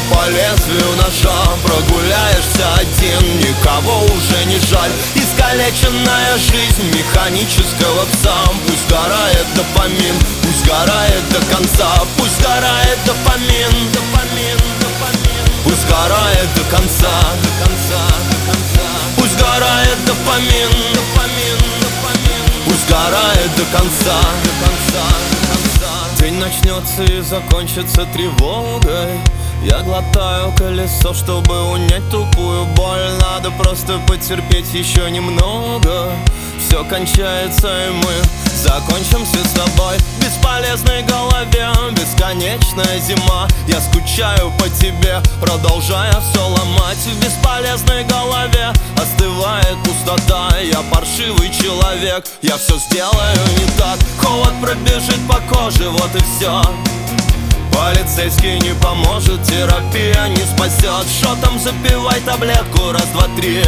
по лезвию ножа. Прогуляешься один, никого уже не жаль. Искалеченная жизнь механического пса. Пусть сгорает допамин, пусть сгорает до конца. Пусть сгорает допамин, допамин, допамин. Пусть сгорает до конца, до конца, до конца. Пусть сгорает допамин, допамин, допамин. Пусть сгорает до конца, до конца, до конца. День начнется и закончится тревогой. Я глотаю колесо, чтобы унять тупую боль. Надо просто потерпеть еще немного. Все кончается, и мы закончимся с тобой. В бесполезной голове бесконечная зима. Я скучаю по тебе, продолжая все ломать. В бесполезной голове остывает пустота. Я паршивый человек, я все сделаю не так. Холод пробежит по коже, вот и все. Полицейский не поможет, терапия не спасет. Шотом запивай таблетку, раз, два, три.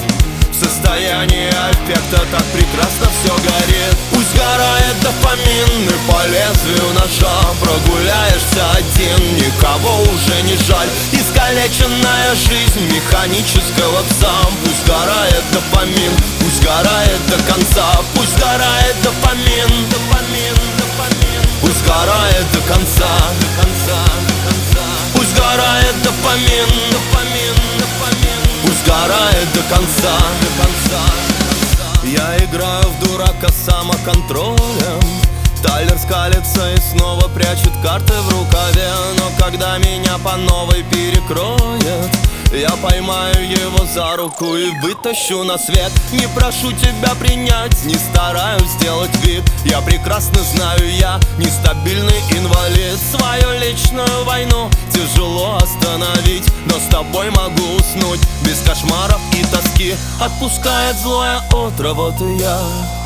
В состоянии аффекта так прекрасно все горит. Пусть сгорает допамин, и по лезвию ножа. Прогуляешься один, никого уже не жаль. Искалеченная жизнь механического пса. Пусть сгорает допамин, пусть сгорает до конца. Пусть сгорает допамин, допамин, допамин. Пусть сгорает до конца, до конца, до конца. Пусть сгорает допамин, допамин, допамин. Пусть сгорает до конца, до конца, до конца. Я играю в дурака с самоконтролем. Тайлер скалится и снова прячет карты в рукаве. Но когда меня по новой перекроет, я поймаю его за руку и вытащу на свет. Не прошу тебя принять, не стараюсь сделать вид. Я прекрасно знаю, я нестабильный инвалид. Свою личную войну тяжело остановить, но с тобой могу уснуть без кошмаров и тоски. Отпускает злое утро, вот и я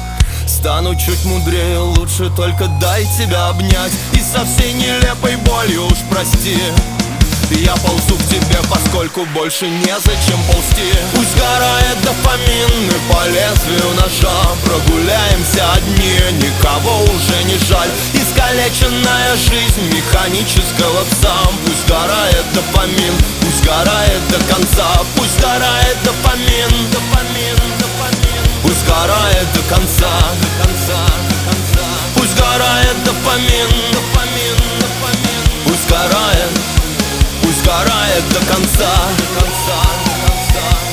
стану чуть мудрее, лучше только дай тебя обнять. И со всей нелепой болью уж прости, я ползу к тебе, поскольку больше незачем ползти. Пусть сгорает допамин, и по лезвию ножа. Прогуляемся одни, никого уже не жаль. Искалеченная жизнь механического пса. Пусть сгорает допамин, пусть сгорает до конца. Пусть сгорает допамин, допамин, допамин. Пусть сгорает до конца, до конца, до конца. Пусть сгорает допамин, допамин, допамин. Пусть сгорает, пусть сгорает до конца, до конца, до конца.